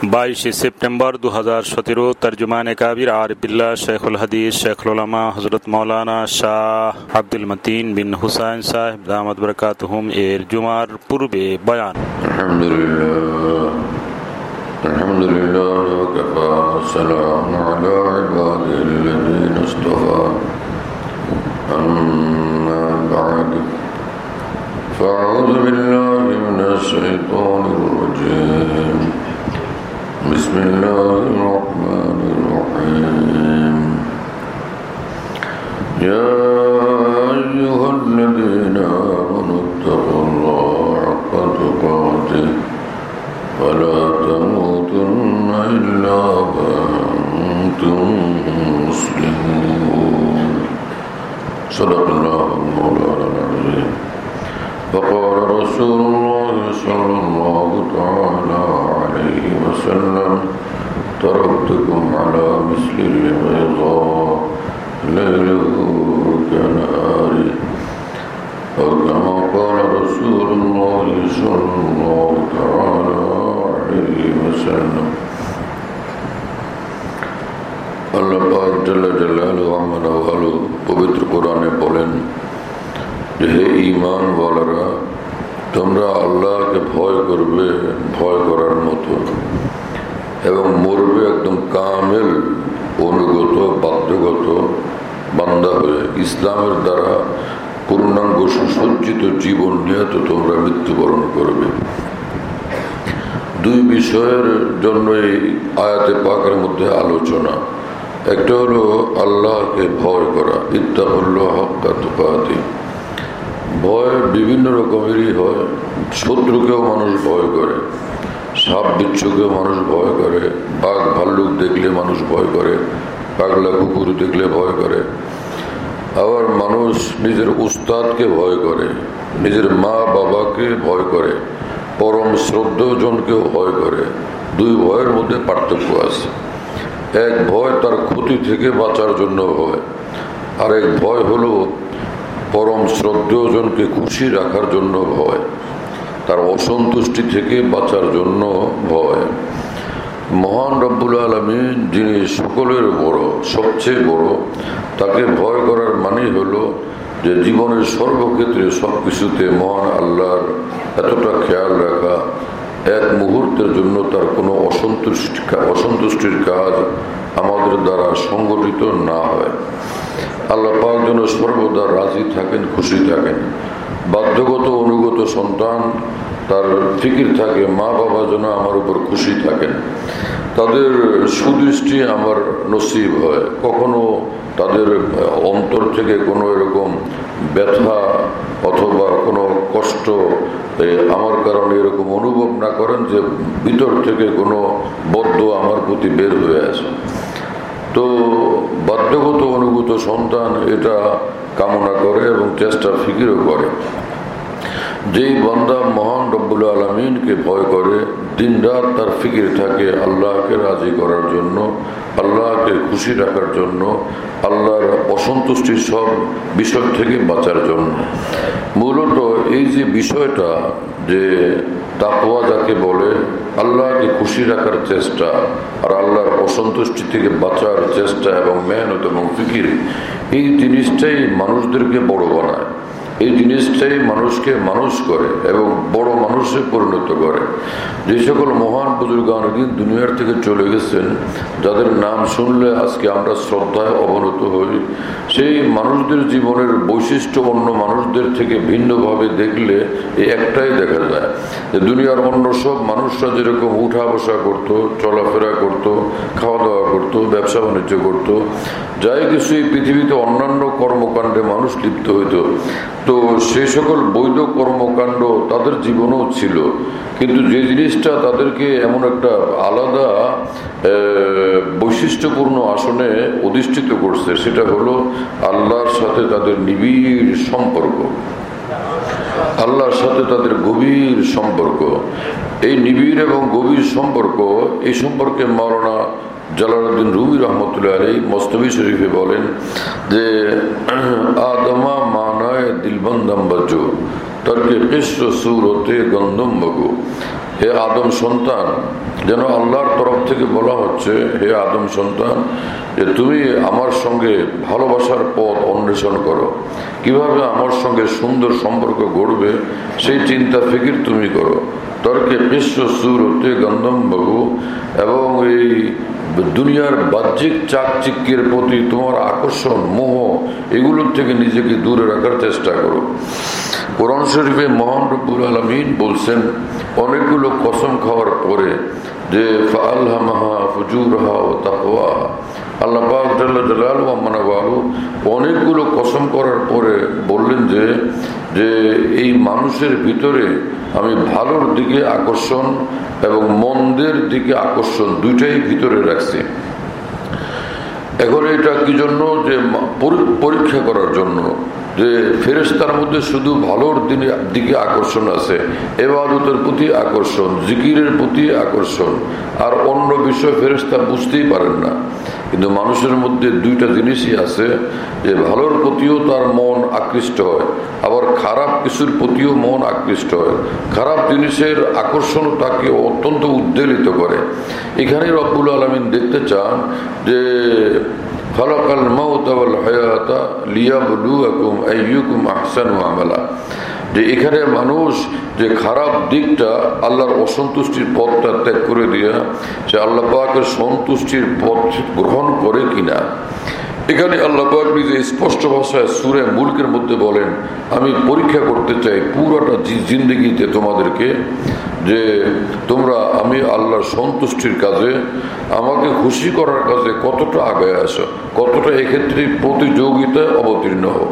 22 September 2017 তর্জমানে Kabir Arifullah শেখুল হাদিস শেখুল উলামা হযরত মাওলানা শাহ আব্দুল মতিন বিন হুসাইন সাহেব দামাত বরকাতুহুম এর জুমার পূর্বে বয়ান। আলহামদুলিল্লাহ ওয়া কাফা সালামুন আলা ইবাদিল্লাযিনা ইসতাফা আম্মা বা'দ ফাআউযু বিল্লাহি মিনাশ শাইতানির রাজীম বিসমিল্লাহির রহমানির রহিম ইয়া আইয়ুহাল্লাযীনা আমানু তাকুল্লাহা হাক্কা তুকাতিহি ওয়া লা তামুতুন্না ইল্লা ওয়া আনতুম মুসলিমুন। সাদাকাল্লাহু মাওলানাল আযীম। وقال رسول الله صلى الله تعالى عليه وسلم تركتكم على مثل البيضاء ليله كنهاره أو كما قال رسول الله صلى الله تعالى عليه وسلم। আল্লাহ পাক জাল্লা জালালুহু ওয়া মানাওয়ালু পবিত্র কোরআনে বলেন, হে ঈমান ওয়ালারা, তোমরা আল্লাহকে ভয় করবে ভয় করার মতো এবং মরবে একদম কামেল অনুগত বাধ্যগত বান্দা হয়ে। ইসলামের দ্বারা পূর্ণাঙ্গ সুসজ্জিত জীবন নিয়ে তো তোমরা মৃত্যুবরণ করবে। দুই বিষয়ের জন্য এই আয়াতে পাকের মধ্যে আলোচনা। একটা হলো আল্লাহকে ভয় করা, ইত্তাকুল্লাহ হাক্কা তুকাতিহি। ভয় বিভিন্ন রকমেরই হয়। শত্রুকেও মানুষ ভয় করে, সাপ বিচ্ছুকেও মানুষ ভয় করে, বাঘ ভাল্লুক দেখলে মানুষ ভয় করে, পাগলা কুকুর দেখলে ভয় করে। আবার মানুষ নিজের উস্তাদকে ভয় করে, নিজের মা বাবাকে ভয় করে, পরম শ্রদ্ধেয়জনকেও ভয় করে। দুই ভয়ের মধ্যে পার্থক্য আছে। এক ভয় তার ক্ষতি থেকে বাঁচার জন্য ভয়, আর এক ভয় হলো পরম শ্রদ্ধেয়জনকে খুশি রাখার জন্য ভয়, তার অসন্তুষ্টি থেকে বাঁচার জন্য ভয়। মহান রব্বুল আলামিন, যিনি সকলের বড়, সবচেয়ে বড়, তাকে ভয় করার মানে হলো যে জীবনের সর্বক্ষেত্রে সবকিছুতে মহান আল্লাহর এতটা খেয়াল রাখা, এক মুহূর্তের জন্য তার কোনো অসন্তুষ্টির কাজ আমাদের দ্বারা সংগঠিত না হয়। আল্লাহ পাক যেন সর্বদা রাজি থাকেন, খুশি থাকেন। বাধ্যগত অনুগত সন্তান, তার ফিকির থাকে মা বাবা যেন আমার উপর খুশি থাকেন, তাদের সুদৃষ্টি আমার নসিব হয়। কখনো তাদের অন্তর থেকে কোনো এরকম ব্যথা অথবা কোনো কষ্ট আমার কারণে এরকম অনুভব না করেন যে ভিতর থেকে কোনো বদদোয়া আমার প্রতি বের হয়ে আসে। তো বাধ্যগত অনুগত সন্তান এটা কামনা করে এবং চেষ্টা ফিকিরও করে। যেই বান্দা মহান রব্বুল আলামিনকে ভয় করে, দিন রাত তার ফিকির থাকে আল্লাহকে রাজি করার জন্য, আল্লাহকে খুশি রাখার জন্য, আল্লাহর অসন্তুষ্টির সব বিষয় থেকে বাঁচার জন্য। মূলত এই যে বিষয়টা, যে তাকওয়া যাকে বলে, আল্লাহকে খুশি রাখার চেষ্টা আর আল্লাহর অসন্তুষ্টি থেকে বাঁচার চেষ্টা এবং মেহনত এবং ফিকির, এই জিনিসটাই মানুষদেরকে বড় বানায়। এই জিনিসটাই মানুষকে মানুষ করে এবং বড় মানুষে পরিণত করে। যে সকল মহান বুজুর্গান দিন দুনিয়ার থেকে চলে গেছেন, যাদের নাম শুনলে আজকে আমরা শ্রদ্ধায় অবনত হই, সেই মানুষদের জীবনের বৈশিষ্ট্য অন্য মানুষদের থেকে ভিন্নভাবে দেখলে এই একটাই দেখা যায় যে দুনিয়ার অন্য সব মানুষরা যেরকম উঠা বসা করত, চলাফেরা করত, খাওয়া দাওয়া করত, ব্যবসা বাণিজ্য করত, যাই কিছু এই পৃথিবীতে অন্যান্য কর্মকাণ্ডে মানুষ লিপ্ত হইত, তো সেই সকল বৈধ কর্মকাণ্ড তাদের জীবনেও ছিল। কিন্তু যে জিনিসটা তাদেরকে এমন একটা আলাদা বৈশিষ্ট্যপূর্ণ আসনে অধিষ্ঠিত করছে, সেটা হলো আল্লাহর সাথে তাদের নিবিড় সম্পর্ক, আল্লাহর সাথে তাদের গভীর সম্পর্ক। এই নিবিড় এবং গভীর সম্পর্ক, এই সম্পর্কে মাওলানা জালালউদ্দিন রুমি রহমতুল্লাহ আলাইহি মসনবী শরীফে বলেন যে আদমা মানায় দিলবন্দম বজো তর্কে কৃষ্ণ সুরতে গন্ধম বগো। হে আদম সন্তান, যেন আল্লাহর তরফ থেকে বলা হচ্ছে, হে আদম সন্তান, যে তুমি আমার সঙ্গে ভালোবাসার পথ অন্বেষণ করো, কিভাবে আমার সঙ্গে সুন্দর সম্পর্ক গড়বে সেই চিন্তা ফিকির তুমি করো। তর্কে বিশ্ব সুরতে গন্ধম বাবু, এবং এই দুনিয়ার বাহ্যিক চাকচিক্যের প্রতি তোমার আকর্ষণ, মোহ, এগুলোর থেকে নিজেকে দূরে রাখার চেষ্টা করো। কোরআন শরীফে মহান রব্বুল আলামিন বলছেন অনেকগুলো কসম খাওয়ার পরে যে ফাআলহামাহা ফুজুরহা ওয়া তাকওয়াহা, আল্লাহ পাক জাল্লা জালালুহু ওয়া মানাওয়াহু অনেকগুলো কসম করার পরে বললেন যে এই মানুষের ভিতরে আমি ভালোর দিকে আকর্ষণ এবং মন্দের দিকে আকর্ষণ দুইটাই ভিতরে রাখছি। এখন এটা কি জন্য? যে পরীক্ষা করার জন্য, যে ফেরেশতার মধ্যে শুধু ভালোর দিকে আকর্ষণ আছে, ইবাদতের প্রতি আকর্ষণ, জিকিরের প্রতি আকর্ষণ, আর অন্য বিষয় ফেরেশতা বুঝতেই পারেন না। কিন্তু মানুষের মধ্যে দুইটা জিনিসই আছে, যে ভালোর প্রতিও তার মন আকৃষ্ট হয়, আবার খারাপ কিছুর প্রতিও মন আকৃষ্ট হয়। খারাপ জিনিসের আকর্ষণ তাকে অত্যন্ত উদ্বেলিত করে। এখানে রব্বুল আলামিন দেখতে চান যে খালাকাল মাউতা ওয়াল হায়াতা লিয়াবলুয়াকুম আইয়ুকুম আহসানু আমালা, যে এখানে মানুষ যে খারাপ দিকটা আল্লাহর অসন্তুষ্টির পথটা ত্যাগ করে দিয়া সে আল্লাহ পাকের সন্তুষ্টির পথ গ্রহণ করে কিনা। এখানে আল্লাহ পাক নিজে স্পষ্ট ভাষায় সূরা মুলকের মধ্যে বলেন, আমি পরীক্ষা করতে চাই পুরোটা জিন্দেগিতে তোমাদেরকে, যে তোমরা আমি আল্লাহর সন্তুষ্টির কাজে, আমাকে খুশি করার কাজে কতটা আগায় আসো, কতটা এক্ষেত্রে প্রতিযোগিতায় অবতীর্ণ হও।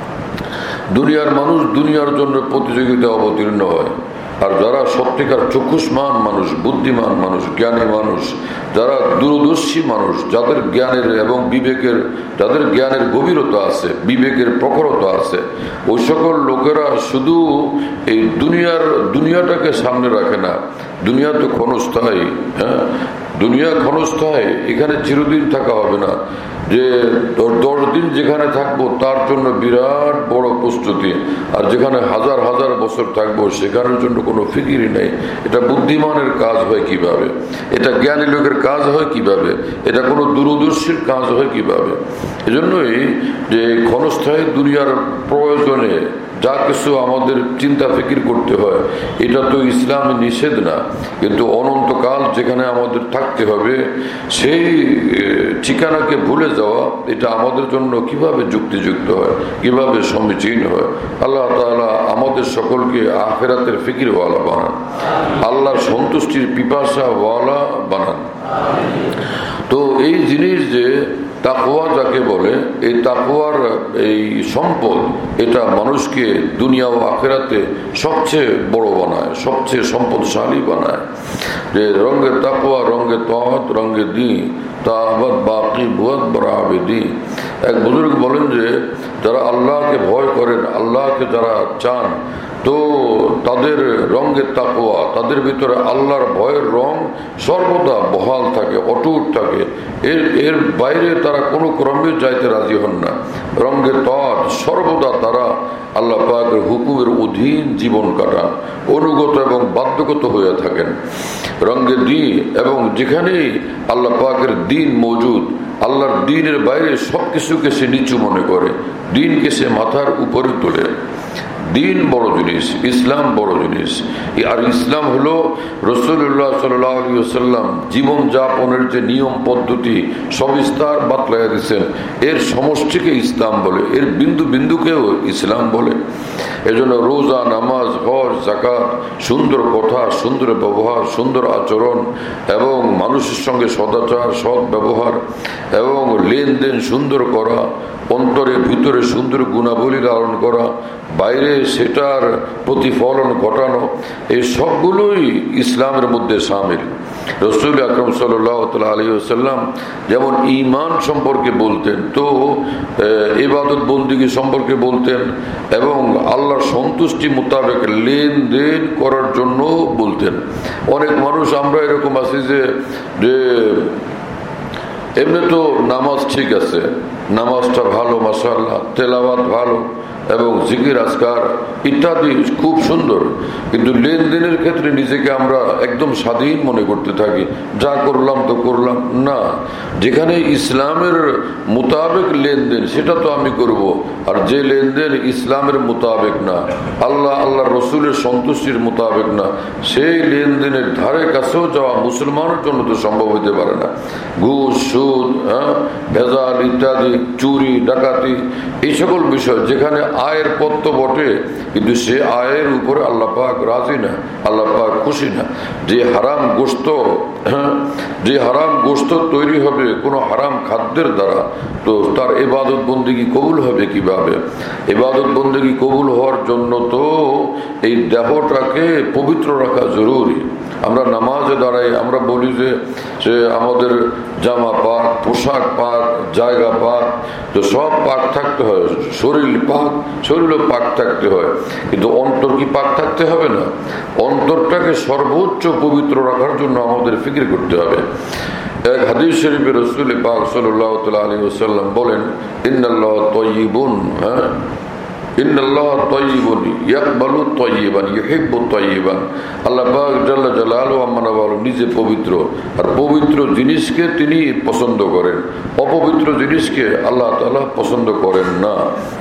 দুনিয়ার মানুষ দুনিয়ার জন্য প্রতিযোগিতায় অবতীর্ণ হয়, আর যারা সত্যিকার চক্ষুষ্মান মানুষ, বুদ্ধিমান মানুষ, জ্ঞানী মানুষ, যারা দূরদর্শী মানুষ, যাদের জ্ঞানের এবং বিবেকের, যাদের জ্ঞানের গভীরতা আছে, বিবেকের প্রখরতা আছে, ওই সকল লোকেরা শুধু এই দুনিয়াটাকে সামনে রাখে না। দুনিয়া তো ক্ষণস্থায়ী, হ্যাঁ, দুনিয়া ক্ষণস্থায়ী, এখানে চিরদিন থাকা হবে না। যে 10 দিন যেখানে থাকবো তার জন্য বিরাট বড় প্রস্তুতি, আর যেখানে হাজার হাজার বছর থাকবো সেখানের জন্য কোনো ফিকিরই নেই। এটা বুদ্ধিমানের কাজ হয় কিভাবে, এটা জ্ঞানী লোকের কাজ হয় কিভাবে, এটা কোনো দূরদর্শীর কাজ হয় কিভাবে। এজন্যই যে ক্ষণস্থায়ী দুনিয়ার প্রয়োজনে যা কিছু আমাদের চিন্তা ফিকির করতে হয়, এটা তো ইসলামে নিষেধ না, কিন্তু অনন্তকাল যেখানে আমাদের থাকতে হবে সেই ঠিকানাকে ভুলে যাওয়া, এটা আমাদের জন্য কিভাবে যুক্তিযুক্ত হয়, কিভাবে সমীচীন হয়। আল্লাহ তাআলা আমাদের সকলকে আখিরাতের ফিকিরওয়ালা বানান, আল্লাহর সন্তুষ্টির পিপাসাওয়ালা বানান। তো এই জিনিস যে তাকওয়া যাকে বলে, এই তাকওয়ার এই সম্পদ, এটা মানুষকে দুনিয়া ও আখিরাতে সবচেয়ে বড় বানায়, সবচেয়ে সম্পদশালী বানায়। যে রঙ্গে তাকওয়া রঙ্গে তাআত রঙ্গে দ্বীন তাআবাদ বাকি বুয়াদ বরাবেদি। এক বুজুর্গ বলেন যে যারা আল্লাহকে ভয় করেন, আল্লাহকে যারা চান, তো তাদের রঙে তাকওয়া, তাদের ভিতরে আল্লাহর ভয়ের রং সর্বদা বহাল থাকে, অটুট থাকে, এর বাইরে তারা কোনো ক্রমে যাইতে রাজি হন না। রঙে তাআত, সর্বদা তারা আল্লাহ পাকের হুকুমের অধীন জীবন কাটান, অনুগত এবং বাধ্যগত হয়ে থাকেন। রঙে দ্বীন, এবং যেখানেই আল্লাহ পাকের দ্বীন মজুদ, আল্লাহর দ্বীনের বাইরে সবকিছুকে সে নিচু মনে করে, দ্বীনকে সে মাথার উপরে তোলে। দিন বড় জিনিস, ইসলাম বড় জিনিস। আর ইসলাম হলো রাসূলুল্লাহ সাল্লাল্লাহু আলাইহি ওয়াসাল্লাম জীবন যাপনের যে নিয়ম পদ্ধতি সবিস্তার বাতলাইয়া দিয়েছেন, এর সমষ্টিকে ইসলাম বলে, এর বিন্দু বিন্দুকেও ইসলাম বলে। এজন্য রোজা, নামাজ, হজ, যাকাত, সুন্দর কথা, সুন্দর ব্যবহার, সুন্দর আচরণ, এবং মানুষের সঙ্গে সদাচার, সৎ ব্যবহার, এবং লেনদেন সুন্দর করা, অন্তরে ভিতরে সুন্দর গুণাবলী ধারণ করা, বাইরে সেটার প্রতিফলন ঘটানো, এই সবগুলোই ইসলামের মধ্যে শামিল। রাসূল আকরাম সাল্লাল্লাহু আলাইহি ওয়াসাল্লাম যেমন ঈমান সম্পর্কে বলতেন, তো ইবাদত বন্দেগী সম্পর্কে বলতেন, এবং আল্লাহর সন্তুষ্টি মোতাবেক লেনদেন করার জন্য বলতেন। অনেক মানুষ আমরা এরকম আছি যে এমনি তো নামাজ ঠিক আছে, নামাজটা ভালো মাশাআল্লাহ, তেলাওয়াত ভালো এবং জিকির আজকার ইত্যাদি খুব সুন্দর, কিন্তু লেনদেনের ক্ষেত্রে নিজেকে আমরা একদম স্বাধীন মনে করতে থাকি, যা করলাম তো করলাম না। যেখানে ইসলামের মোতাবেক লেনদেন সেটা তো আমি করব, আর যে লেনদেন ইসলামের মোতাবেক না, আল্লাহ রসুলের সন্তুষ্টির মোতাবেক না, সেই লেনদেনের ধারে কাছেও যাওয়া মুসলমানের জন্য তো সম্ভব হতে পারে না। ঘুষ, সুদ, ভেজাল ইত্যাদি, চুরি ডাকাতি, এই সকল বিষয় যেখানে আয়ের পথ তো বটে, কিন্তু সে আয়ের উপরে আল্লাহ পাক রাজি না, আল্লাহ পাক খুশি না। যে হারাম গোশত তৈরি হবে কোন হারাম খাদ্যের দ্বারা, তো তার ইবাদত বন্দেগী কবুল হবে কিভাবে? ইবাদত বন্দেগী কবুল হওয়ার জন্য তো এই দেহটাকে পবিত্র রাখা জরুরি। আমরা নামাজে দাঁড়াই, আমরা বলি যে আমাদের জামা পাক, পোশাক পাক, জায়গা পাক, তো সব পাক থাকতে হয়, শরীরও পাক থাকতে হয়, কিন্তু অন্তর কি পাক থাকতে হবে না? অন্তরটাকে সর্বোচ্চ পবিত্র রাখার জন্য আমাদের ফিকির করতে হবে। এক হাদিস শরীফে রাসূল পাক সাল্লাল্লাহু আলাইহি ওয়াসাল্লাম বলেন, ইন্নাল্লাহ তাইয়্যিবুন, ইন্নাল্লাহ তাইয়্যিবুন ইয়াকবালু তাইয়্যিবান ইউহিব্বু তাইয়্যিবান। আল্লাহ পাক জাল্লা জালালুহু আম্মা নাওয়ালু নিজে পবিত্র, আর পবিত্র জিনিসকে তিনি পছন্দ করেন, অপবিত্র জিনিসকে আল্লাহ তাআলা পছন্দ করেন না।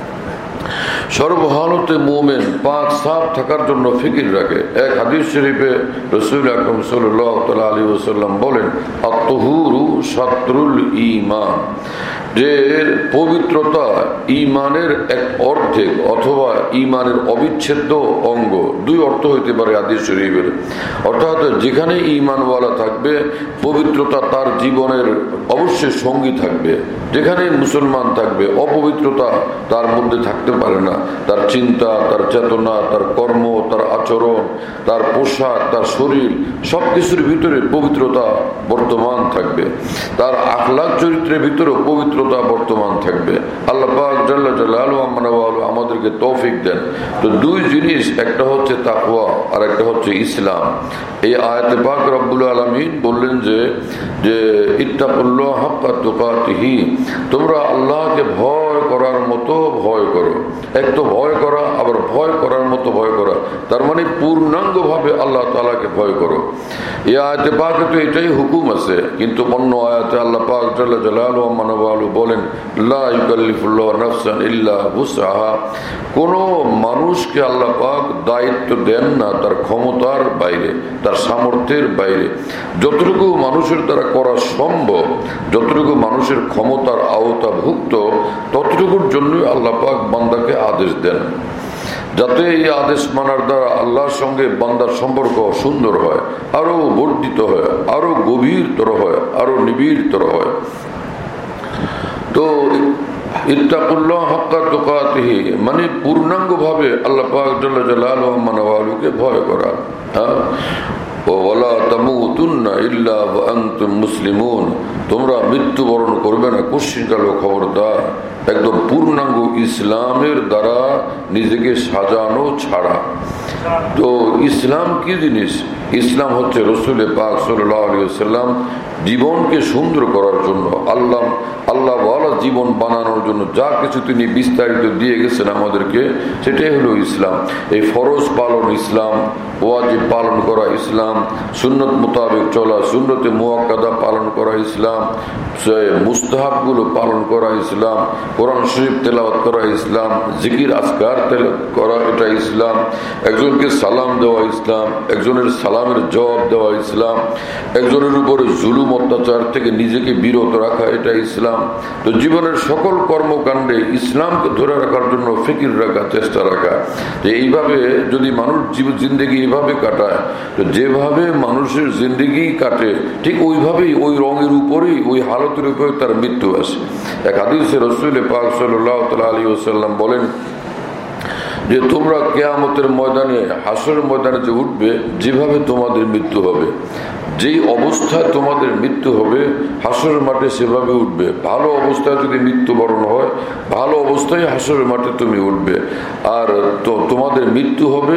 সর্বহালতে মুমিন পাক সাফ থাকার জন্য ফিকির রাখে। এক হাদিস শরীফে রাসূল আকরাম সাল্লাল্লাহু আলাইহি ওয়াসাল্লাম বলেন, আত-তুহুরু শাতরুল ঈমান, যে পবিত্রতা ঈমানের এক অর্ধেক অথবা ঈমানের অবিচ্ছেদ্য অঙ্গ। দুই অর্থ হইতে পারে হাদিস শরীফের, অর্থাৎ যেখানে ঈমানওয়ালা থাকবে পবিত্রতা তার জীবনের অবশ্যই সঙ্গী থাকবে, যেখানে মুসলমান থাকবে অপবিত্রতা তার মধ্যে থাকতে পারে না। তার চিন্তা, তার চেতনা, তার কর্ম, তার আচরণ, তার পোশাক, তার শরীর, সবকিছুর ভিতরে পবিত্রতা বর্তমান থাকবে। তার আখলাক চরিত্রের ভিতরে পবিত্রতা বর্তমান থাকবে। আল্লাহ পাক জাল্লা জালালুহু আম্মা নাওয়ালু আমাদেরকে তৌফিক দেন। তো দুই জিনিস, একটা হচ্ছে তাকওয়া আর একটা হচ্ছে ইসলাম। এই আয়াতে পাক রব্বুল আলামিন বললেন যে ইত্তাকুল্লাহ হাক্কা তুকাতিহি, তোমরা আল্লাহকে ভয় করার মতো ভয় করো। এক তো ভয় করা, আবার ভয় করার মতো ভয় করা, তার মানে পূর্ণাঙ্গ ভাবে আল্লাহ তাআলাকে ভয় করো। এই আয়াতে পাকে তো এটাই হুকুম আছে, কিন্তু অন্য আয়াতে আল্লাহ পাক জাল্লা জালালুহু আম্মা নাওয়ালু বলেন, লা ইউকাল্লিফুল্লাহু নাফসান ইল্লা উসআহা, কোন মানুষকে আল্লাহ পাক দায়িত্ব দেন না তার ক্ষমতার বাইরে, তার সামর্থ্যের বাইরে। যতটুকু মানুষের দ্বারা করা সম্ভব, যতটুকু মানুষের ক্ষমতার আওতাভুক্ত, ততটুকুর জন্যই আল্লাহ পাক বান্দাকে আদেশ দেন, যাতে এই আদেশ মানার দ্বারা আল্লাহর সঙ্গে বান্দার সম্পর্ক সুন্দর হয়, আরো বর্ধিত হয়, আরো গভীরতর হয়, আরো নিবিড়তর হয়। তো ইত্তাকুল্লাহ হাক্কা তুকাতিহি মানে পূর্ণাঙ্গ ভাবে আল্লাহ পাক জাল্লা জালালুহু আম্মা নাওয়ালুকে ভয় করা। ওয়ালা তামুতুন্না ইল্লা ওয়া আনতুম মুসলিমুন, তোমরা মৃত্যুবরণ করবে না কুশ্চিকালো, খবরদার, একদম পূর্ণাঙ্গ ইসলামের দ্বারা নিজেকে সাজানো ছাড়া। তো ইসলাম কি জিনিস? ইসলাম হচ্ছে রাসূল পাক সাল্লাল্লাহু আলাইহি ওয়াসাল্লাম জীবনকে সুন্দর করার জন্য, আল্লাহ ওয়ালা জীবন বানানোর জন্য যা কিছু তিনি বিস্তারিত দিয়ে গেছেন আমাদেরকে, সেটাই হলো ইসলাম। এই ফরজ পালন ইসলাম, ওয়াজিব পালন করা ইসলাম, সুন্নত মোতাবেক চলা, সুন্নতে মুআক্কাদা পালন করা ইসলাম, মুস্তাহাবগুলো পালন করা ইসলাম, কোরআন শরীফ তেলাওয়াত করা ইসলাম, জিকির আজকার করা এটা ইসলাম, একজনকে সালাম দেওয়া ইসলাম, একজনের সালামের জবাব দেওয়া ইসলাম, একজনের উপরে জুলুম অত্যাচার থেকে নিজেকে বিরত রাখা এটা ইসলাম। তো জীবনের সকল কর্মকাণ্ডে ইসলামকে ধরে রাখার জন্য ফিকির রাখা, চেষ্টা রাখা, যে এইভাবে যদি মানুষ জিন্দেগি এইভাবে কাটায়, তো যেভাবে মানুষের জিন্দেগি কাটে ঠিক ওইভাবেই, ওই রঙের উপরেই, ওই হালতের উপরে তার মৃত্যু আসে। এক হাদিসে রাসূল পাক সাল্লাল্লাহু আলাইহি ওয়াসাল্লাম বলেন যে তোমরা কিয়ামতের ময়দানে, হাসরের ময়দানে যে উঠবে, যেভাবে তোমাদের মৃত্যু হবে, যেই অবস্থায় তোমাদের মৃত্যু হবে হাসরের মাঠে সেভাবে উঠবে। ভালো অবস্থায় যদি মৃত্যুবরণ হয়, ভালো অবস্থায় হাসরের মাঠে তুমি উঠবে। আর তো তোমাদের মৃত্যু হবে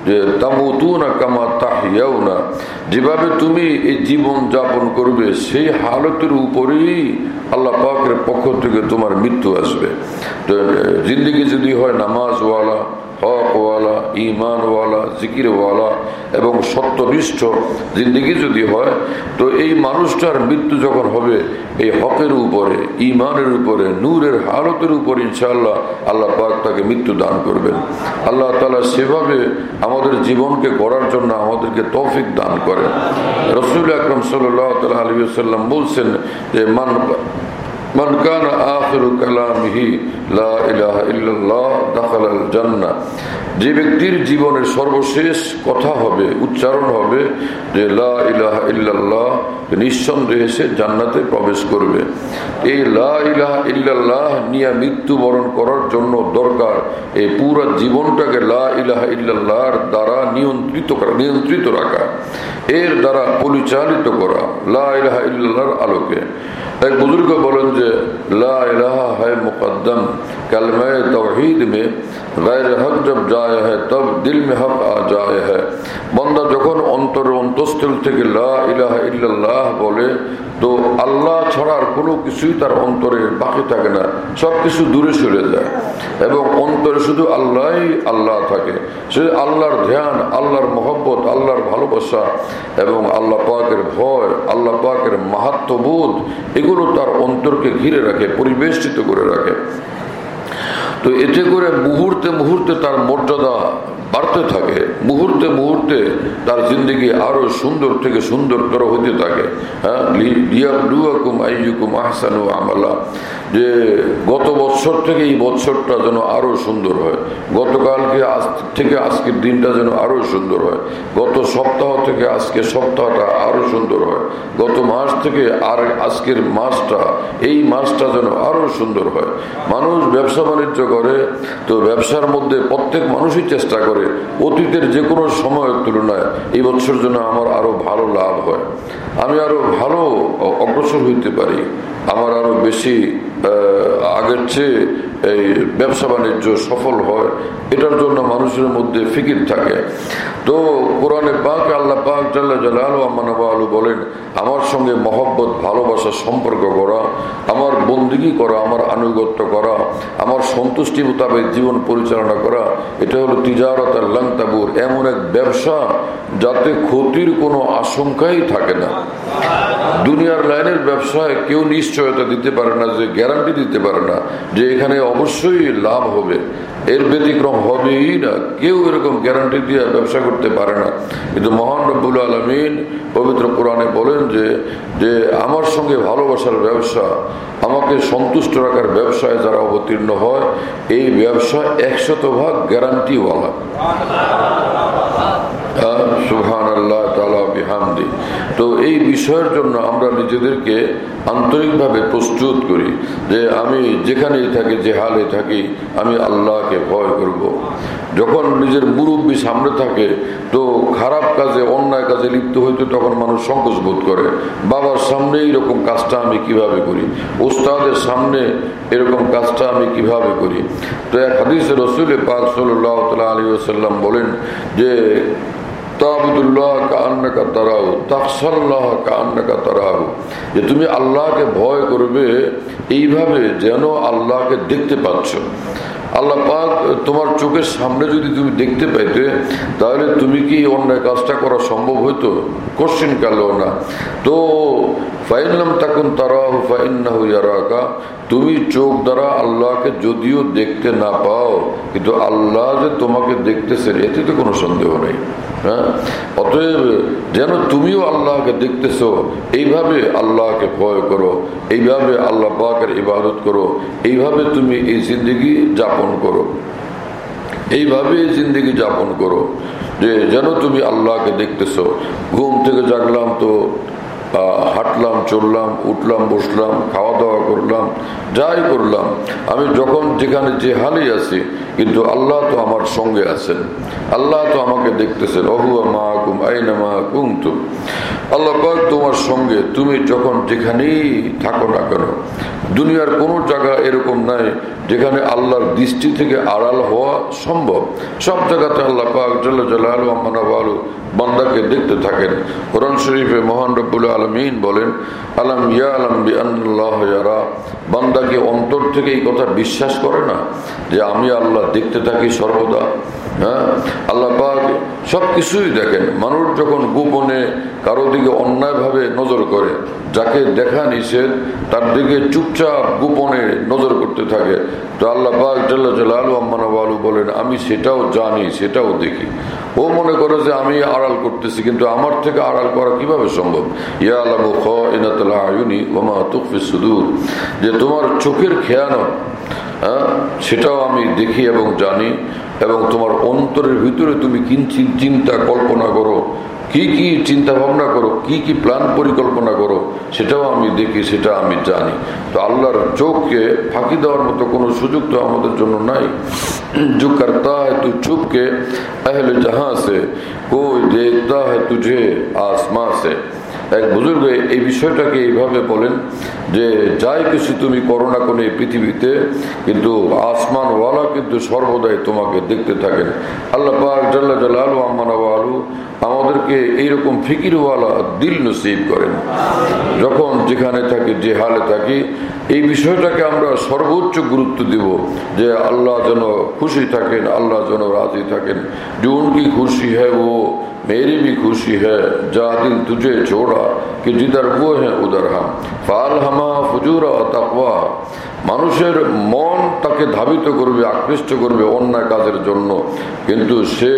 যে তামুতুনা কামা তাহইয়াউনা, যেভাবে তুমি এই জীবন যাপন করবে সেই হালতের উপরেই আল্লাহ পাকের পক্ষ থেকে তোমার মৃত্যু আসবে। তো জিন্দেগি যদি হয় নামাজওয়ালা, হকওয়ালা, ইমানওয়ালা, জিকিরওয়ালা এবং সত্যনিষ্ঠ জিন্দেগি যদি হয়, তো এই মানুষটার মৃত্যু যখন হবে এই হকের উপরে, ইমানের উপরে, নূরের হালতের উপরে ইনশাআল্লাহ আল্লাহ পাক তাকে মৃত্যু দান করবেন। আল্লাহ তাআলা সেভাবে আমাদের জীবনকে গড়ার জন্য আমাদেরকে তৌফিক দান করেন। রাসূল আকরাম সাল্লাল্লাহু আলাইহি ওয়াসাল্লাম বলছেন যে মান কানা আখিরু কালামিহি লা ইলাহা ইল্লাল্লাহ দাখালাল জান্নাহ, যে ব্যক্তির জীবনের সর্বশেষ কথা হবে, উচ্চারণ হবে যে লা ইলাহা ইল্লাল্লাহ, নিঃসন্দেহে সে জান্নাতে প্রবেশ করবে। এই লা ইলাহা ইল্লাল্লাহ নিয়ে মৃত্যুবরণ করার জন্য দরকার এই পুরো জীবনটাকে লা ইলাহা ইল্লাল্লাহর দ্বারা নিয়ন্ত্রিত রাখা, এর দ্বারা পরিচালিত করা, লা ইলাহা ইল্লাল্লাহর আলোকে। এক বুজুর্গ বলেন যে লা ইলাহা হ্যায় মুকদ্দম, কালমায়ে তাওহীদ মে গায়র হক জব যায় হ্যায় তব দিল মে হক আ যায় হ্যায়। বান্দা যখন অন্তঃস্থল থেকে লা ইলাহা ইল্লাল্লাহ বলে, তো আল্লাহ ছাড়ার কোনো কিছুই তার অন্তরে বাকি থাকে না, সবকিছু দূরে সরে যায় এবং অন্তরে শুধু আল্লাহ থাকে। সে আল্লাহর ধ্যান, আল্লাহর মহব্বত, আল্লাহর ভালোবাসা এবং আল্লাহ পাকের ভয়, আল্লাহ পাকের মাহাত্ম্যবোধ, এগুলো তার অন্তরকে ঘিরে রাখে, পরিবেষ্টিত করে রাখে। তো এতে করে মুহূর্তে মুহূর্তে তার মর্যাদা বাড়তে থাকে, মুহূর্তে মুহূর্তে তার জিন্দগি আরো সুন্দর থেকে সুন্দরতর হতে থাকে। যে গত বছর থেকে এই বছরটা যেন আরো সুন্দর হয়, গতকালকে আজ থেকে আজকের দিনটা যেন আরো সুন্দর হয়, গত সপ্তাহ থেকে আজকের সপ্তাহটা আরো সুন্দর হয়, গত মাস থেকে আর আজকের মাসটা, এই মাসটা যেন আরো সুন্দর হয়। মানুষ ব্যবসা বাণিজ্য করে, তো ব্যবসার মধ্যে প্রত্যেক মানুষই চেষ্টা করে অতীতের যে কোনো সময়ের তুলনায় এই বছর যেন আমার আরো ভালো লাভ হয়, আমি আরো ভালো অগ্রসর হইতে পারি, আমার আরো বেশি আগের চেয়ে এই ব্যবসা বাণিজ্য সফল হয়, এটার জন্য মানুষের মধ্যে ফিকির থাকে। তো কোরআনে পাক আল্লাহ পাক জাল্লা জালালু আম্মানাবালু বলেন, আমার সঙ্গে মহব্বত, ভালোবাসা, সম্পর্ক করা, আমার বন্দিগি করা, আমার আনুগত্য করা, আমার সন্তুষ্টি মোতাবেক জীবন পরিচালনা করা, এটা হলো তিজারত আর লান তাবুর, এমন এক ব্যবসা যাতে ক্ষতির কোনো আশঙ্কাই থাকে না। দুনিয়ার লাইনের ব্যবসায় কেউ নিশ্চয়তা দিতে পারে না, যে গ্যারান্টি দিতে পারে না যে এখানে অবশ্যই লাভ হবে, এর ব্যতিক্রম হবেই না, কেউ এরকম গ্যারান্টি দিয়ে ব্যবসা করতে পারে না। কিন্তু মহান রব্বুল আলামিন পবিত্র কোরআনে বলেন যে আমার সঙ্গে ভালোবাসার ব্যবসা, আমাকে সন্তুষ্ট রাখার ব্যবসায় যারা অবতীর্ণ হয়, এই ব্যবসা 100% গ্যারান্টিওয়ালা। সুবহানাল্লাহ তাআলা বিহামদি। তো এই বিষয়ের জন্য আমরা নিজেদেরকে আন্তরিকভাবে প্রস্তুত করি যে আমি যেখানেই থাকি, যে হালে থাকি, আমি আল্লাহকে ভয় করব। যখন নিজের মুরব্বী সামনে থাকে, তো খারাপ কাজে, অন্যায় কাজে লিপ্ত হইতে তখন মানুষ সংকোচ বোধ করে, বাবার সামনে এরকম কাজটা আমি কিভাবে করি, ওস্তাদের সামনে এরকম কাজটা আমি কিভাবে করি। তো এক হাদিসে রাসূল পাক সাল্লাল্লাহু আলাইহি ওয়াসাল্লাম বলেন যে যে তুমি আল্লাহকে ভয় করবে এইভাবে যেন আল্লাহকে দেখতে পাচ্ছ। আল্লাহ পাক তোমার চোখের সামনে যদি তুমি দেখতে পাইতে, তাহলে তুমি কি অন্যায় কাজটা করা সম্ভব হইতো? কোশ্চেন কালো না। তো ফাইনলাম তাকুন তারাহু ফাইন্নাহু ইয়ারাকা, তুমি চোখ দ্বারা আল্লাহকে যদিও দেখতে না পাও, কিন্তু আল্লাহ যে তোমাকে দেখতেছেন এতে তো কোনো সন্দেহ নেই। হ্যাঁ, অতএব যেন তুমিও আল্লাহকে দেখতেছো, এইভাবে আল্লাহকে ভয় করো, এইভাবে আল্লাহ পাকের ইবাদত করো, এইভাবে তুমি এই জিন্দগি যাপন করো, এইভাবে এই জিন্দগি যাপন করো যে যেন তুমি আল্লাহকে দেখতেছো। ঘুম থেকে জাগলাম তো হাঁটলাম, চললাম, উঠলাম, বসলাম, খাওয়া দাওয়া করলাম, যাই করলাম, আমি যখন যেখানে যে হালেই আছি, কিন্তু আল্লাহ তো আমার সঙ্গে আছেন, আল্লাহ তো আমাকে দেখতেছেন। অহুয়া মাকুম আইনা মা কুনতুম, আল্লাহ পাক তোমার সঙ্গে, তুমি যখন যেখানেই থাকো না কেন। দুনিয়ার কোন জায়গা এরকম নাই যেখানে আল্লাহর দৃষ্টি থেকে আড়াল হওয়া সম্ভব। সব জায়গাতে আল্লাহ পাক জাল্লা জালালুহু ওয়া মানাওয়ালু বান্দাকে দেখতে থাকেন। কোরআন শরীফে মহান রব্বুল আলামিন বলেন, আলাম ইয়ালাম বিআন্নাল্লাহ ইয়ারা, বান্দাকে অন্তর থেকে এই কথা বিশ্বাস করে না যে আমি আল্লাহ দেখতে থাকি সর্বদা। হ্যাঁ, আল্লাহ পাক সবকিছুই দেখেন। মানুষ যখন গোপনে কারো দিকে অন্যায়ভাবে নজর করে, যাকে দেখা নিষেধ তার দিকে চুপচাপ গোপনে নজর করতে থাকে, তো আল্লাহ পাক জাল্লা জালালুহু ওয়া মানাওয়ালু বলেন আমি সেটাও জানি, সেটাও দেখি। ও মনে করে যে আমি আড়াল করতেছি, কিন্তু আমার থেকে আড়াল করা কিভাবে সম্ভব? ইয়ালামু খাইনাতুল আয়ুনি ওয়া মা তুখফিস সুদূর, যে তোমার চোখের খেয়ানত, সেটাও আমি দেখি এবং জানি, এবং তোমার অন্তরের ভিতরে তুমি কি চিন্তা কল্পনা করো, কি কি চিন্তা ভাবনা করো, কি কি প্ল্যান পরিকল্পনা করো, সেটাও আমি দেখি, সেটা আমি জানি। তো আল্লাহর চোখকে ফাঁকি দেওয়ার মতো কোনো সুযোগ তো আমাদের জন্য নাই। जो करता है तू छुप के अहले जहां से, कोई देखता है तुझे आसमां से। এক বুজুর্গ এই বিষয়টাকে এইভাবে বলেন যে যাই কিছু তুমি করো না কোনো এই পৃথিবীতে, কিন্তু আসমানওয়ালা কিন্তু সর্বদাই তোমাকে দেখতে থাকেন। আল্লাহ পাক জাল্লা জালালুহু ওয়া মানাওয়ালু আমাদেরকে এইরকম ফিকিরওয়ালা দিল নসিব করেন। যখন যেখানে থাকি, যে হালে থাকি, এই বিষয়টাকে আমরা সর্বোচ্চ গুরুত্ব দিব যে আল্লাহ যেন খুশি থাকেন, আল্লাহ যেন রাজি থাকেন। যে উনকি খুশি है वो मेरी भी खुशी है, जा दिल तुझे छोड़ा कि जिधर वो है उधर हम, फालहमा फुजूरा ताकवा। মানুষের মন তাকে ধাবিত করবে, আকৃষ্ট করবে অন্যায় কাজের জন্য, কিন্তু সে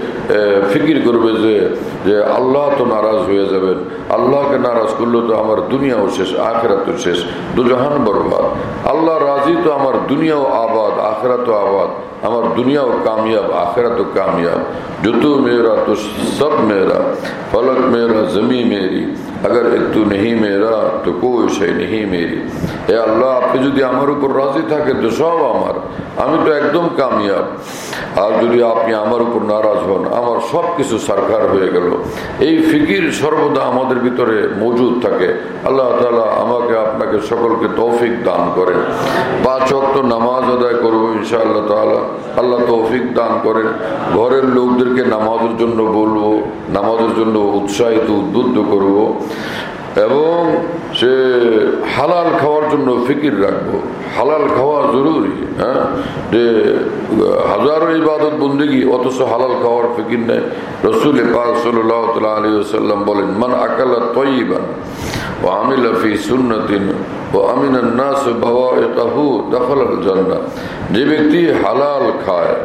ফিকির করবে যে আল্লাহ তো নারাজ হয়ে যাবেন, আল্লাহকে নারাজ করলে তো আমার দুনিয়াও শেষ, আখিরাতও শেষ, দুজাহান বরবাদ। আল্লাহ রাজি তো আমার দুনিয়াও আবাদ, আখিরাতও আবাদ, আমার দুনিয়াও কামিয়াব, আখিরাতও কামিয়াব। जो तू मेरा तो सब मेरा, फलक मेरा जमी मेरी, अगर तू नहीं मेरा तो कोई शय नहीं मेरी। ए अल्लाह, আপনি যদি আমার উপর রাজি থাকেন তো সব আমার, আমি তো একদম কামিয়াব। আর যদি আপনি আমার উপর নারাজ হন, আমার সবকিছু সারখার হয়ে গেল। এই ফিকির সর্বদা আমাদের ভিতরে মজুদ থাকে। আল্লাহ তাআলা আমাকে আপনাকে সকলকে তৌফিক দান করেন। 5 ওয়াক্ত নামাজ আদায় করব ইনশাআল্লাহ তাআলা, আল্লাহ তৌফিক দান করেন। ঘরের লোকদেরকে নামাজের জন্য বলবো, নামাজের জন্য উৎসাহিত উদ্বুদ্ধ করব, এবং সে হালাল খাওয়ার জন্য ফিকির রাখবো। হালাল খাওয়া জরুরি। হ্যাঁ, যে হাজারো ইবাদত বন্দেগী অথচ হালাল খাওয়ার ফিকির নেই। রাসূল পাক সাল্লাল্লাহু আলাইহি ওয়াসাল্লাম বলেন, মান আকালা তাইয়িবান ওয়া আমিলা ফি সুন্নাতিন ওয়া আমিনা الناس বাওয়াইকাহু দাখালাল জান্নাহ। যে ব্যক্তি হালাল খায়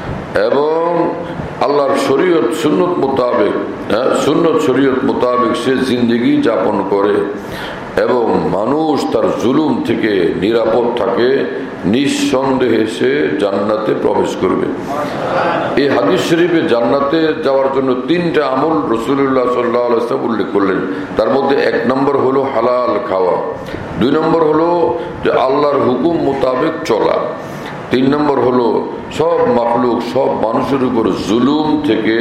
এবং আল্লাহর শরীয়ত সুন্নত মোতাবেক, সুন্নত শরীয়ত মোতাবেক সে জিন্দগি যাপন করে এবং মানুষ তার জুলুম থেকে নিরাপদ থাকে, নিঃসন্দেহে সে জান্নাতে প্রবেশ করবে। এই হাদিস শরীফে জান্নাতে যাওয়ার জন্য 3টা আমল রাসূলুল্লাহ সাল্লাল্লাহু আলাইহি ওয়াসাল্লাম উল্লেখ করলেন। তার মধ্যে 1 নম্বর হলো হালাল খাওয়া, 2 নম্বর হলো যে আল্লাহর হুকুম মোতাবেক চলা, 3 নম্বর হলো সব মাখলুক, সব মানুষের উপর জুলুম থেকে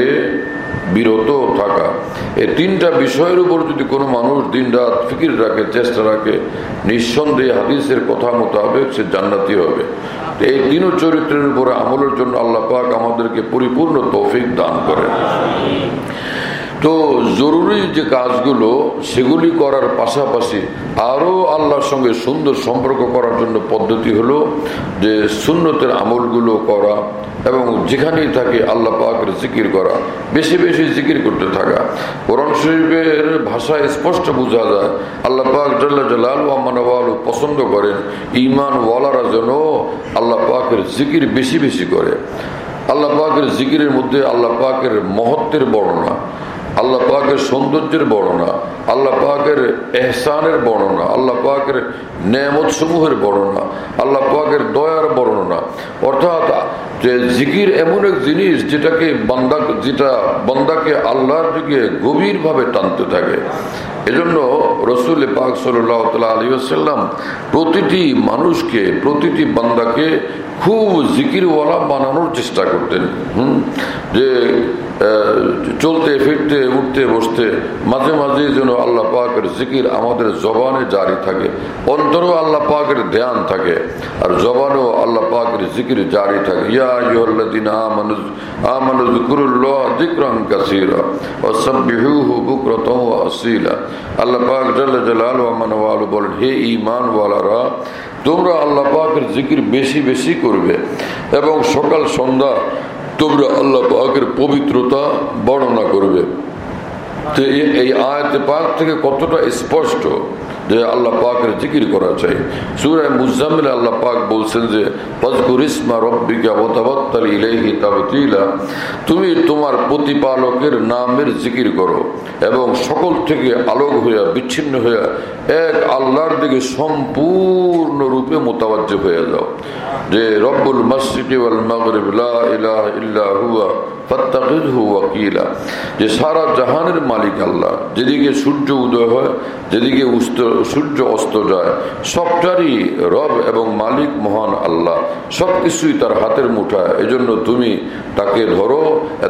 বিরত থাকা। এই 3টা বিষয়ের উপর যদি কোনো মানুষ দিন রাত ফিকির রাখে, চেষ্টা রাখে, নিঃসন্দেহে হাদিসের কথা মোতাবেক সে জান্নাতি হবে। এই 3 চরিত্রের উপরে আমলের জন্য আল্লাহ পাক আমাদেরকে পরিপূর্ণ তৌফিক দান করেন। তো জরুরি যে কাজগুলো সেগুলি করার পাশাপাশি আরো আল্লাহর সঙ্গে সুন্দর সম্পর্ক করার জন্য পদ্ধতি হলো যে সুন্নতের আমলগুলো করা এবং যেখানেই থাকে আল্লাহ পাকের জিকির করা, বেশি বেশি জিকির করতে থাকা। কোরআন শরীফের ভাষায় স্পষ্ট বোঝা যায় আল্লাহ পাক জাল্লা জালালুহু ওয়া মানাওয়ালু পছন্দ করেন ঈমান ওয়ালারা যেন আল্লাহ পাকের জিকির বেশি বেশি করে। আল্লাহ পাকের জিকিরের মধ্যে আল্লাহ পাকের মহত্বের বর্ণনা, আল্লাহ পাকের সৌন্দর্যের বর্ণনা, আল্লাহ পাকের এহসানের বর্ণনা, আল্লাহ পাকের নেয়ামত সমূহের বর্ণনা, আল্লাহ পাকের দয়ার বর্ণনা। অর্থাৎ যে জিকির এমন এক জিনিস যেটা বান্দাকে আল্লাহর দিকে গভীরভাবে টানতে থাকে। এজন্য রাসূল পাক সাল্লাল্লাহু আলাইহি ওয়াসাল্লাম প্রতিটি মানুষকে, প্রতিটি বান্দাকে খুব জিকিরওয়ালা বানানোর চেষ্টা করতেন। যে চলতে ফিরতে উঠতে বসতে মাঝে মাঝে যেন আল্লাহ পাকের জিকির আমাদের জবানে জারি থাকে, অন্তরেও আল্লাহ পাকের ধ্যান থাকে, আর জবানেও আল্লাহ পাকের জিকির জারি থাকে। ইয়া আইয়ুহাল্লাযীনা আমানু যিকুরুল্লাহ যিকরান কাসীরা ওয়াসাব্বিহুহু বুকরাতাও ওয়া আসীলা। আল্লাহ পাক জাল্লা জালালুহু ওয়া বলেন, হে ঈমানওয়ালারা, তোমরা আল্লাহ পাকের জিকির বেশি বেশি করবে এবং সকাল সন্ধ্যা তোমরা আল্লাহ পাকের পবিত্রতা বর্ণনা করবে। তো এই আয়াতে পাক থেকে কতটা স্পষ্ট যে আল্লাহ পাকের জিকির করা চাই। সূরা মুজাম্মিল আল্লাহ পাক বলছেন যে ফাযকুর ইসমা রাব্বিকা ওয়া তাওয়াক্কাল ইলাইহি তাওয়াক্কিলা, তুমি তোমার প্রতিপালকের নামের জিকির করো এবং সকল থেকে আলোক হইয়া বিচ্ছিন্ন হইয়া এক আল্লাহর দিকে সম্পূর্ণ রূপে মুতাওয়াজ্জিহ হয়ে যাও। যে রব্বুল মাশরিকি ওয়াল মাগরিব লা ইলাহা ইল্লা হুয়া ফাত্তাখিযহু ওয়াকিলা, যে সারা জাহানের মালিক আল্লাহ, যেদিকে সূর্য উদয় হয় যেদিকে সূর্য অস্ত যায় সবটারই রব এবং মালিক মহান আল্লাহ, সবকিছুই তার হাতের মুঠায়। এজন্য তুমি তাকে ধরো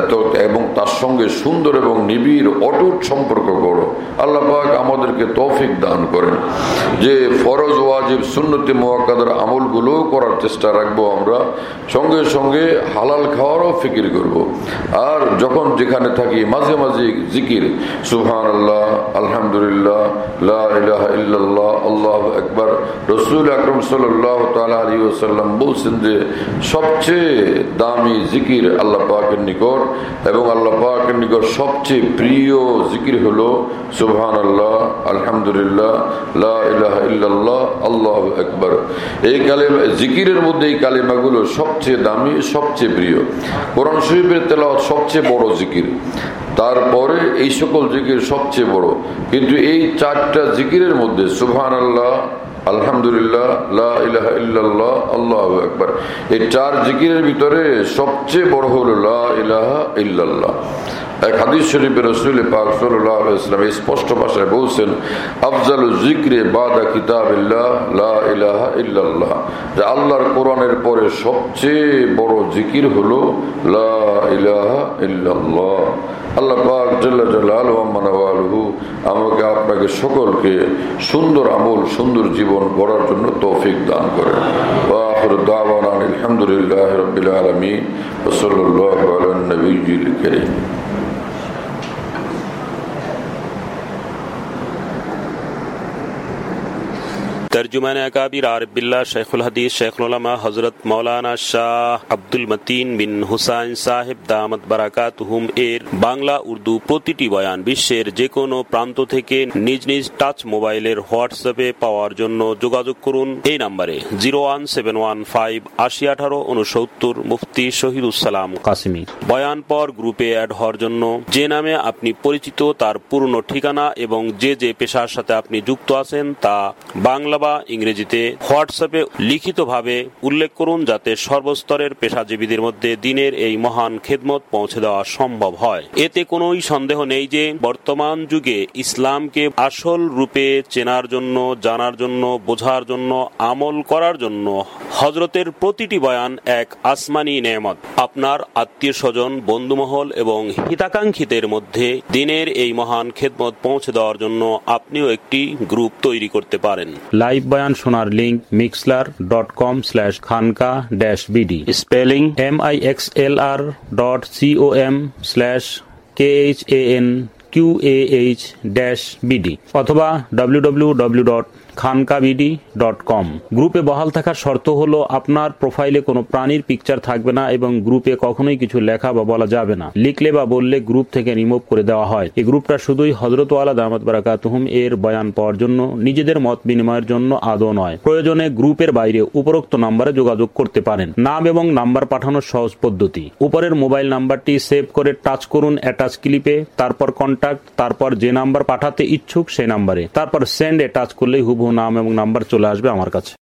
এবং তার সঙ্গে সুন্দর এবং নিবিড় অটুট সম্পর্ক করো। আল্লাহ পাক আমাদেরকে তৌফিক দান করেন যে ফরজ ওয়াজিব সুন্নতে মুআক্কাদার আমলগুলো করার চেষ্টা রাখবো আমরা, সঙ্গে সঙ্গে হালাল খাওয়ারও ফিকির করব। আর যখন যেখানে থাকি মাঝে মাঝে জিকির, সুবহানাল্লাহ, আলহামদুলিল্লাহ, লা ইলাহা ইল্লাল্লাহ, আল্লাহু আকবার। রাসূল আকরাম সাল্লাল্লাহু তাআলা আলাইহি ওয়াসাল্লাম বলছেন যে সবচেয়ে দামি জিকির আল্লাহ পাকের নিকট এবং আল্লাহ পাকের নিকট সবচেয়ে প্রিয় জিকির হলো সুবহানাল্লাহ, আলহামদুলিল্লাহ, লা ইলাহা ইল্লাল্লাহ, আল্লাহু আকবার। এই কালেমা জিকিরের মধ্যে এই কালেমাগুলো সবচেয়ে দামি, সবচেয়ে প্রিয়। কোরআন শরীফের তেলাওয়াত সবচেয়ে বড় জিকির, তারপরে এই সকল জিকির সবচেয়ে বড়। কিন্তু এই চারটা জিকিরের মধ্যে সুবহানাল্লাহ, আলহামদুলিল্লাহ, লা ইলাহা ইল্লাল্লাহ, আল্লাহু আকবার, এই চার জিকিরের ভিতরে সবচেয়ে বড় হলো লা ইলাহা ইল্লাল্লাহ। এক হাদিস শরীফে রাসূল পাক সাল্লাল্লাহু আলাইহি ওয়াসাল্লাম স্পষ্ট ভাষায় বলছেন, আফজালু যিকরি বাদা কিতাবিল্লাহ লা ইলাহা ইল্লাল্লাহ, যে আল্লাহর কোরআনের পরে সবচেয়ে বড় জিকির হলো লা ইলাহা ইল্লাল্লাহ। আল্লাহ পাক জাল্লা জালালুহু আমাকে আপনাকে সকলকে সুন্দর আমল, সুন্দর জীবন গড়ার জন্য তৌফিক দান করেন। ওয়া আখিরু দাওয়ানা আলহামদুলিল্লাহি রাব্বিল আলামিন ওয়া সাল্লাল্লাহু আলা নবিয়্যিল কারীম। तर्जुमान अकाबिर आरिफ बिल्लाह शेखुल हदीस शेखुल उलमा हजरत मौलाना শাহ আব্দুল মতিন বিন হুসাইন সাহেব দামাত বারাকাতুহুম এর বাংলা উর্দু প্রতিটি বয়ান বিশ্বের যে কোনো প্রান্ত থেকে নিজ নিজ টাচ মোবাইলের হোয়াটসঅ্যাপে পাওয়ার জন্য যোগাযোগ করুন এই নম্বরে 01715801869 মুফতি শহীদুসালাম কাসিমি। বয়ান পর গ্রুপে অ্যাড হওয়ার জন্য যে নামে আপনি পরিচিত তার পূর্ণ ঠিকানা এবং যে যে পেশার সাথে আপনি যুক্ত আছেন তা বাংলা বা ইংরেজিতে হোয়াটসঅ্যাপে লিখিতভাবে উল্লেখ করুন, যাতে সর্বস্তরের পেশাজীবীদের মধ্যে দিনের এই মহান খেদমত পৌঁছে দেওয়া সম্ভব হয়। এতে কোনোই সন্দেহ নেই যে বর্তমান যুগে ইসলামকে আসল রূপে চেনার জন্য, জানার জন্য, বোঝার জন্য, আমল করার জন্য হযরতের প্রতিটি বয়ান এক আসমানি নেয়ামত। আপনার আত্মীয় স্বজন, বন্ধুমহল এবং হিতাকাঙ্ক্ষীদের মধ্যে দিনের এই মহান খেদমত পৌঁছে দেওয়ার জন্য আপনিও একটি গ্রুপ তৈরি করতে পারেন। লাইভ বয়ান শোনার লিংক mixler.com/khanka-bd, স্পেলিং mixlr.com/khanqah-bd অথবা www.khankabd.com। গ্রুপে বহাল থাকার শর্ত হলো আপনার প্রোফাইলে কোনো প্রাণীর পিকচার থাকবে না এবং গ্রুপে কখনোই কিছু লেখা বা বলা যাবে না। লিখলে বা বললে গ্রুপ থেকে রিমুভ করে দেওয়া হয়। এই গ্রুপটা শুধুই হযরত ওয়ালা দামাত বারাকাতুহুম এর বয়ান পাওয়ার জন্য, নিজেদের মত বিনিময়ের জন্য আদৌ নয়। প্রয়োজনে গ্রুপের বাইরে উপরোক্ত নম্বরে যোগাযোগ করতে পারেন। নাম এবং নাম্বার পাঠানোর সহজ পদ্ধতি, উপরের মোবাইল নাম্বারটি সেভ করে টাচ করুন অ্যাটাচ ক্লিপে, তারপর কন্টাক্ট, তারপর যে নাম্বার পাঠাতে ইচ্ছুক সেই নাম্বারে, তারপর সেন্ড এ টাচ করলেই হুবহু নাম এবং নাম্বার চলে আসবে আমার কাছে।